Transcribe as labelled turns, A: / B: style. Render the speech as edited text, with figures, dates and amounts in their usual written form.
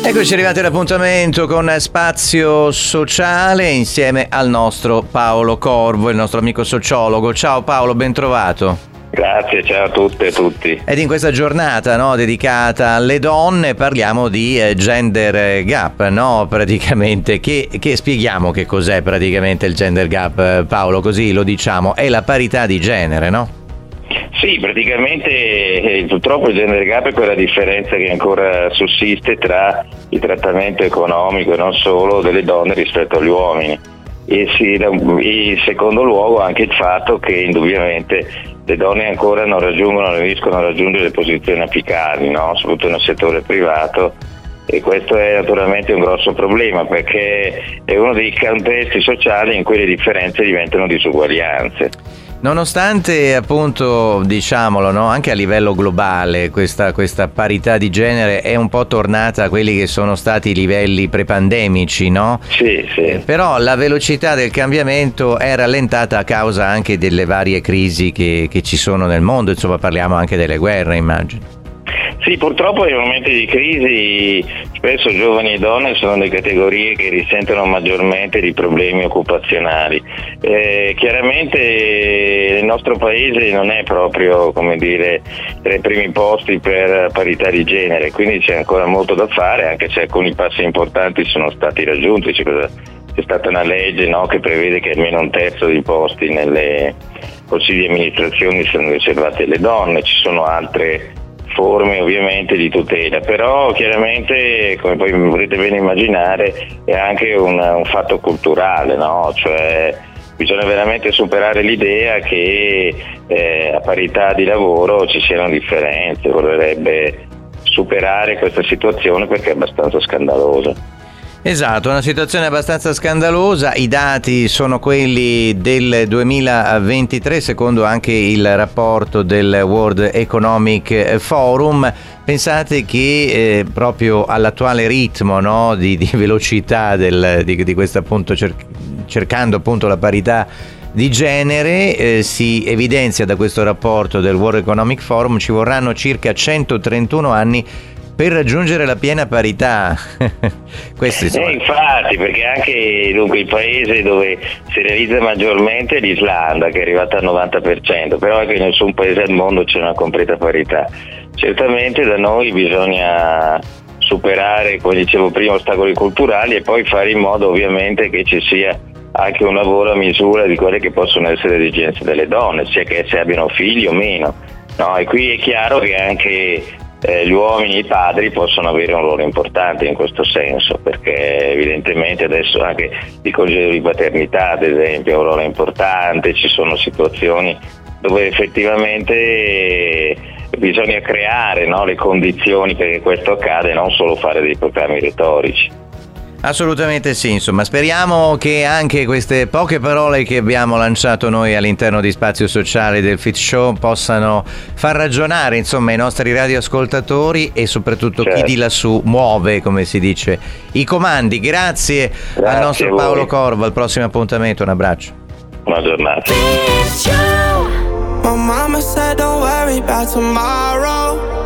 A: Eccoci arrivati all'appuntamento con Spazio Sociale insieme al nostro Paolo Corvo, il nostro amico sociologo. Ciao Paolo, ben trovato.
B: Grazie, ciao a tutte e tutti.
A: Ed in questa giornata, no, dedicata alle donne parliamo di gender gap, no? Praticamente, che spieghiamo che cos'è praticamente il gender gap, Paolo, così lo diciamo, è la parità di genere, no?
B: Sì, praticamente purtroppo il gender gap è quella differenza che ancora sussiste tra il trattamento economico e non solo delle donne rispetto agli uomini. E in secondo luogo anche il fatto che indubbiamente le donne ancora non riescono a raggiungere le posizioni apicali, no? Soprattutto nel settore privato, e questo è naturalmente un grosso problema perché è uno dei contesti sociali in cui le differenze diventano disuguaglianze.
A: Nonostante appunto, diciamolo, no, anche a livello globale questa parità di genere è un po' tornata a quelli che sono stati i livelli prepandemici, no?
B: Sì.
A: Però la velocità del cambiamento è rallentata a causa anche delle varie crisi che ci sono nel mondo, insomma parliamo anche delle guerre, immagino.
B: Sì, purtroppo nei momenti di crisi spesso giovani e donne sono le categorie che risentono maggiormente di problemi occupazionali. Chiaramente il nostro paese non è proprio, come dire, tra i primi posti per parità di genere, quindi c'è ancora molto da fare, anche se alcuni passi importanti sono stati raggiunti. C'è stata una legge, no, che prevede che almeno un terzo dei posti nelle consigli di amministrazione siano riservati alle donne, ci sono altre forme ovviamente di tutela, però chiaramente, come poi potrete bene immaginare, è anche un fatto culturale, no? Cioè bisogna veramente superare l'idea che a parità di lavoro ci siano differenze, vorrebbe superare questa situazione perché è abbastanza scandalosa.
A: Esatto, una situazione abbastanza scandalosa, i dati sono quelli del 2023 secondo anche il rapporto del World Economic Forum. Pensate che proprio all'attuale ritmo, no, di velocità di questo appunto cercando appunto la parità di genere, si evidenzia da questo rapporto del World Economic Forum ci vorranno circa 131 anni per raggiungere la piena parità. Questo
B: infatti, perché anche dunque il paese dove si realizza maggiormente è l'Islanda, che è arrivata al 90%, però anche in nessun paese al mondo c'è una completa parità. Certamente da noi bisogna superare, come dicevo prima, ostacoli culturali e poi fare in modo ovviamente che ci sia anche un lavoro a misura di quelle che possono essere le esigenze delle donne, sia che esse abbiano figli o meno. No, e qui è chiaro che anche gli uomini e i padri possono avere un ruolo importante in questo senso, perché evidentemente adesso anche il congedo di paternità ad esempio ha un ruolo importante, ci sono situazioni dove effettivamente bisogna creare, no, le condizioni perché questo accade, non solo fare dei proclami retorici.
A: Assolutamente sì, insomma speriamo che anche queste poche parole che abbiamo lanciato noi all'interno di Spazio Sociale del Fit Show possano far ragionare insomma i nostri radioascoltatori e soprattutto chi di lassù muove, come si dice, i comandi. Grazie al nostro Paolo Corvo, al prossimo appuntamento, un abbraccio.
B: Buona giornata.
C: My mama said don't worry about tomorrow.